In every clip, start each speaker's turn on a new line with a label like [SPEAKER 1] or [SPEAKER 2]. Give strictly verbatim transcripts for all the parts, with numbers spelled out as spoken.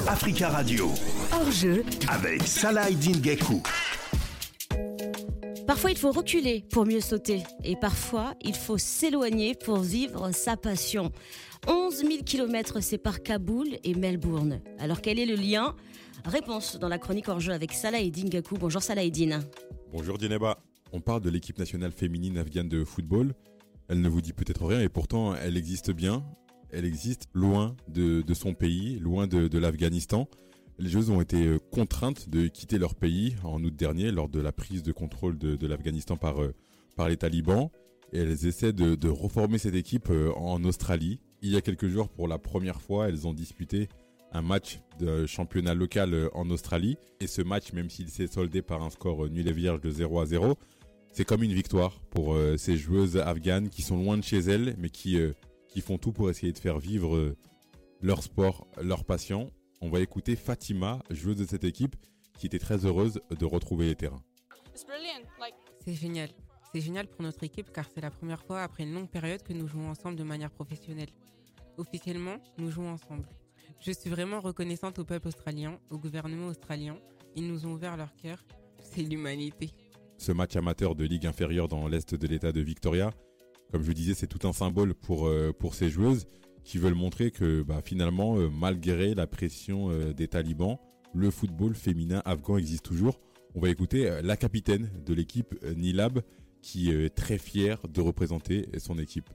[SPEAKER 1] Africa Radio,
[SPEAKER 2] Hors-jeu,
[SPEAKER 1] avec Salah Eddine Gaikou.
[SPEAKER 3] Parfois, il faut reculer pour mieux sauter. Et parfois, il faut s'éloigner pour vivre sa passion. onze mille kilomètres séparent Kaboul et Melbourne. Alors, quel est le lien ? Réponse dans la chronique hors-jeu avec Salah Eddine Gaikou. Bonjour Salah Eddine.
[SPEAKER 4] Bonjour Dineba. On parle de l'équipe nationale féminine afghane de football. Elle ne vous dit peut-être rien et pourtant elle existe bien. Elle existe loin de, de son pays, loin de, de l'Afghanistan. Les joueuses ont été contraintes de quitter leur pays en août dernier lors de la prise de contrôle de, de l'Afghanistan par, par les talibans. Et elles essaient de, de reformer cette équipe en Australie. Il y a quelques jours, pour la première fois, elles ont disputé un match de championnat local en Australie. Et ce match, même s'il s'est soldé par un score nul et vierge de zéro à zéro, c'est comme une victoire pour euh, ces joueuses afghanes qui sont loin de chez elles, mais qui, euh, qui font tout pour essayer de faire vivre euh, leur sport, leur passion. On va écouter Fatima, joueuse de cette équipe, qui était très heureuse de retrouver les terrains.
[SPEAKER 5] C'est génial. C'est génial pour notre équipe car c'est la première fois après une longue période que nous jouons ensemble de manière professionnelle. Officiellement, nous jouons ensemble. Je suis vraiment reconnaissante au peuple australien, au gouvernement australien. Ils nous ont ouvert leur cœur. C'est l'humanité.
[SPEAKER 4] Ce match amateur de ligue inférieure dans l'est de l'état de Victoria, comme je vous disais, c'est tout un symbole pour, euh, pour ces joueuses qui veulent montrer que bah, finalement, euh, malgré la pression euh, des talibans, le football féminin afghan existe toujours. On va écouter euh, la capitaine de l'équipe, euh, Nilab, qui est très fière de représenter son équipe.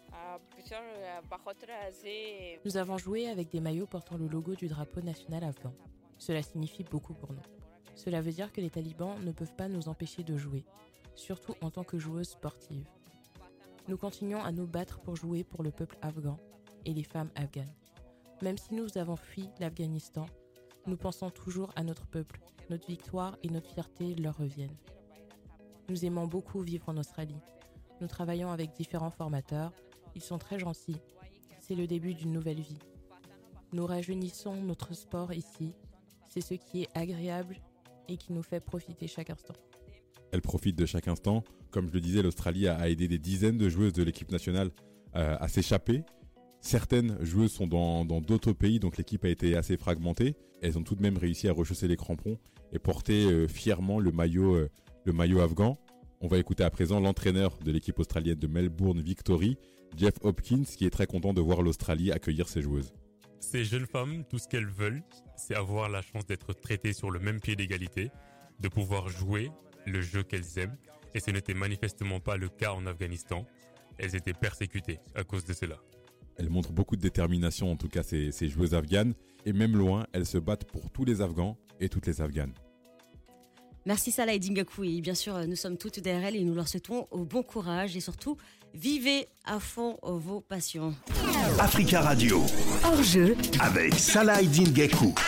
[SPEAKER 6] Nous avons joué avec des maillots portant le logo du drapeau national afghan. Cela signifie beaucoup pour nous. Cela veut dire que les talibans ne peuvent pas nous empêcher de jouer, surtout en tant que joueuses sportives. Nous continuons à nous battre pour jouer pour le peuple afghan et les femmes afghanes. Même si nous avons fui l'Afghanistan, nous pensons toujours à notre peuple. Notre victoire et notre fierté leur reviennent. Nous aimons beaucoup vivre en Australie. Nous travaillons avec différents formateurs. Ils sont très gentils. C'est le début d'une nouvelle vie. Nous rajeunissons notre sport ici. C'est ce qui est agréable et qui nous fait profiter chaque instant.
[SPEAKER 4] Elle profite de chaque instant. Comme je le disais, l'Australie a aidé des dizaines de joueuses de l'équipe nationale euh, à s'échapper. Certaines joueuses sont dans, dans d'autres pays, donc l'équipe a été assez fragmentée. Elles ont tout de même réussi à rechausser les crampons et porter euh, fièrement le maillot, euh, le maillot afghan. On va écouter à présent l'entraîneur de l'équipe australienne de Melbourne Victory, Jeff Hopkins, qui est très content de voir l'Australie accueillir ses joueuses.
[SPEAKER 7] Ces jeunes femmes, tout ce qu'elles veulent, c'est avoir la chance d'être traitées sur le même pied d'égalité, de pouvoir jouer le jeu qu'elles aiment. Et ce n'était manifestement pas le cas en Afghanistan. Elles étaient persécutées à cause de cela.
[SPEAKER 4] Elles montrent beaucoup de détermination, en tout cas ces, ces joueuses afghanes. Et même loin, elles se battent pour tous les Afghans et toutes les Afghanes.
[SPEAKER 3] Merci Salah Eddine Gaikou. Et bien sûr, nous sommes toutes derrière elles et nous leur souhaitons au bon courage. Et surtout, vivez à fond vos passions.
[SPEAKER 1] Africa Radio,
[SPEAKER 2] hors-jeu,
[SPEAKER 1] avec Salah Eddine Gaikou.